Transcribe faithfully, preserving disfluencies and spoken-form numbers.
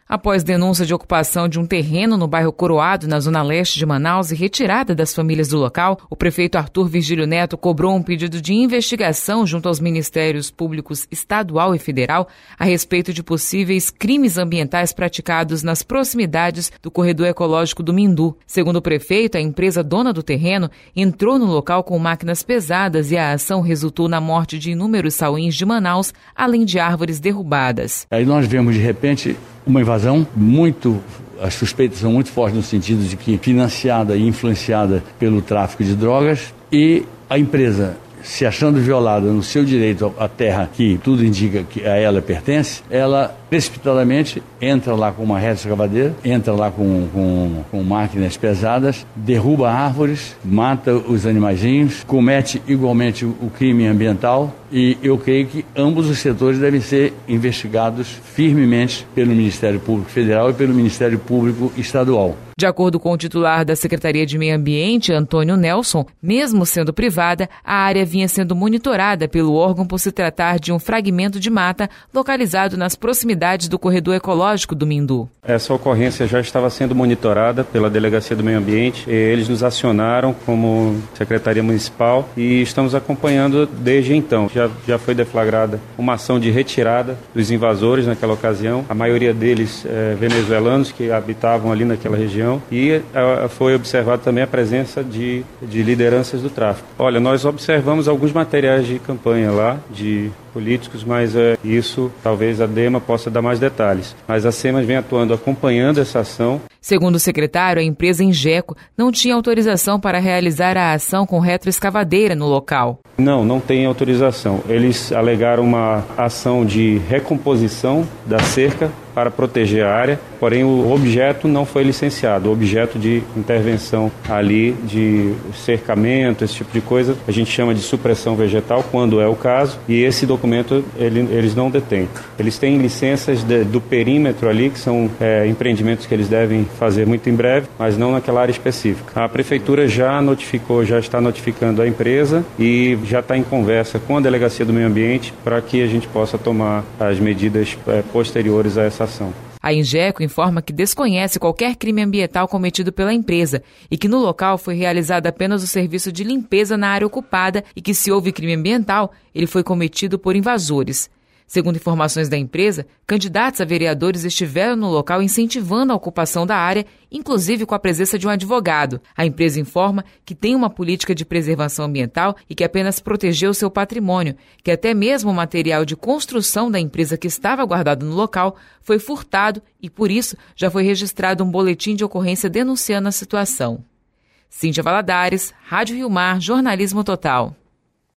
Após denúncia de ocupação de um terreno no bairro Coroado, na zona leste de Manaus, e retirada das famílias do local, o prefeito Arthur Virgílio Neto cobrou um pedido de investigação junto aos Ministérios Públicos Estadual e Federal a respeito de possíveis crimes ambientais praticados nas proximidades do corredor ecológico do Mindu. Segundo o prefeito, a empresa dona do terreno entrou no local com máquinas pesadas e a ação resultou na morte de inúmeros sauíns de Manaus, além de árvores derrubadas. Aí nós vemos, de repente, uma invasão muito, as suspeitas são muito fortes no sentido de que financiada e influenciada pelo tráfico de drogas, e a empresa, se achando violada no seu direito à terra, que tudo indica que a ela pertence, ela precipitadamente entra lá com uma retroescavadeira, entra lá com, com, com máquinas pesadas, derruba árvores, mata os animaizinhos, comete igualmente o, o crime ambiental, e eu creio que ambos os setores devem ser investigados firmemente pelo Ministério Público Federal e pelo Ministério Público Estadual. De acordo com o titular da Secretaria de Meio Ambiente, Antônio Nelson, mesmo sendo privada, a área vinha sendo monitorada pelo órgão por se tratar de um fragmento de mata localizado nas proximidades do corredor ecológico do Mindu. Essa ocorrência já estava sendo monitorada pela Delegacia do Meio Ambiente. Eles nos acionaram como Secretaria Municipal e estamos acompanhando desde então. Já, já foi deflagrada uma ação de retirada dos invasores naquela ocasião, a maioria deles é, venezuelanos que habitavam ali naquela região. E uh, foi observado também a presença de, de lideranças do tráfico. Olha, nós observamos alguns materiais de campanha lá, de políticos, mas uh, isso talvez a DEMA possa dar mais detalhes. Mas a SEMAS vem atuando, acompanhando essa ação. Segundo o secretário, a empresa Ingeco não tinha autorização para realizar a ação com retroescavadeira no local. Não, não tem autorização. Eles alegaram uma ação de recomposição da cerca para proteger a área, porém o objeto não foi licenciado. O objeto de intervenção ali, de cercamento, esse tipo de coisa, a gente chama de supressão vegetal, quando é o caso, e esse documento ele, eles não detêm. Eles têm licenças de, do perímetro ali, que são é, empreendimentos que eles devem fazer muito em breve, mas não naquela área específica. A Prefeitura já notificou, já está notificando a empresa e já está em conversa com a Delegacia do Meio Ambiente para que a gente possa tomar as medidas é, posteriores a essa ação. A Ingeco informa que desconhece qualquer crime ambiental cometido pela empresa e que no local foi realizado apenas o serviço de limpeza na área ocupada e que, se houve crime ambiental, ele foi cometido por invasores. Segundo informações da empresa, candidatos a vereadores estiveram no local incentivando a ocupação da área, inclusive com a presença de um advogado. A empresa informa que tem uma política de preservação ambiental e que apenas protegeu seu patrimônio, que até mesmo o material de construção da empresa que estava guardado no local foi furtado e, por isso, já foi registrado um boletim de ocorrência denunciando a situação. Cíntia Valadares, Rádio Rio Mar, Jornalismo Total.